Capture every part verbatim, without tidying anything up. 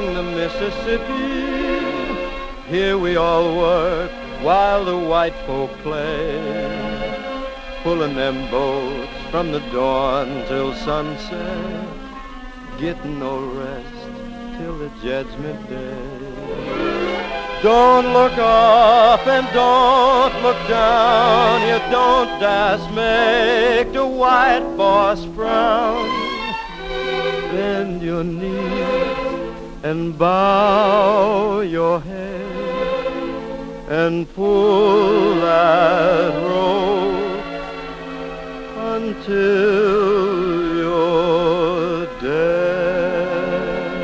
along the Mississippi. Here we all work while the white folk play, pulling them boats from the dawn till sunset, getting no rest till the judgment day. Don't look up and don't look down, you don't dast make the white boss frown. Bend your knees and bow your head and pull that rope until you're dead.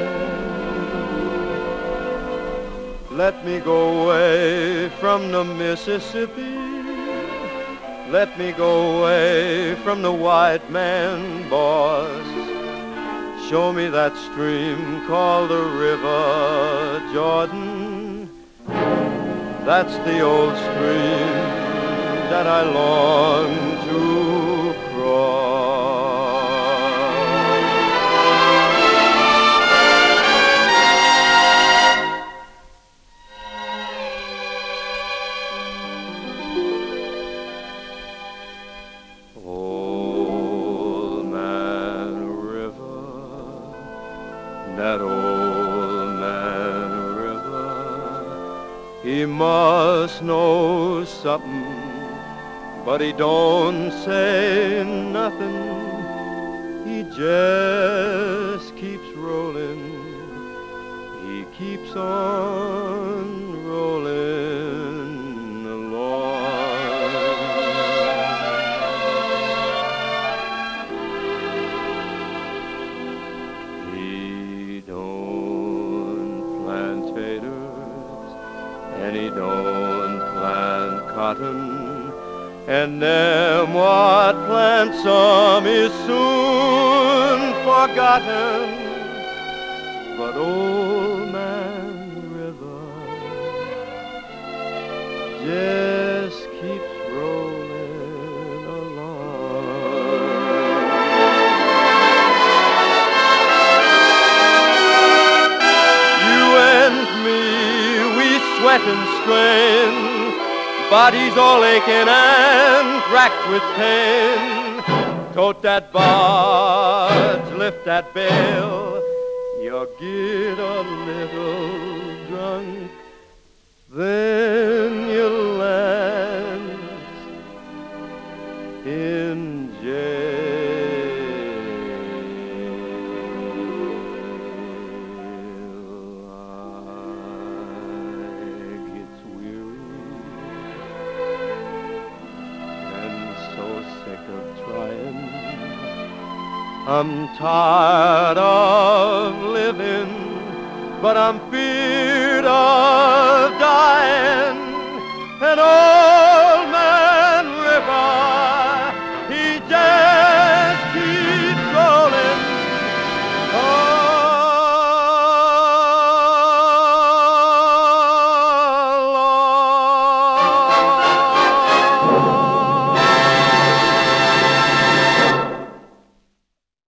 Let me go away from the Mississippi. Let me go away from the white man boss. Show me that stream called the River Jordan. That's the old stream that I long to cross. Old Man River, that old man river, he must know something, but he don't say nothing. He just keeps rolling, he keeps on rolling along. He don't plant taters, and he don't plant cotton, and them what plant some is soon forgotten. But old man River just keeps rolling along. You and me, we sweat and strain, bodies all aching and racked with pain. Tote that barge, lift that bale, you get a little drunk, then you land in jail. I gets weary and so sick of trying. I'm tired of living, but I'm feared of dying. And oh,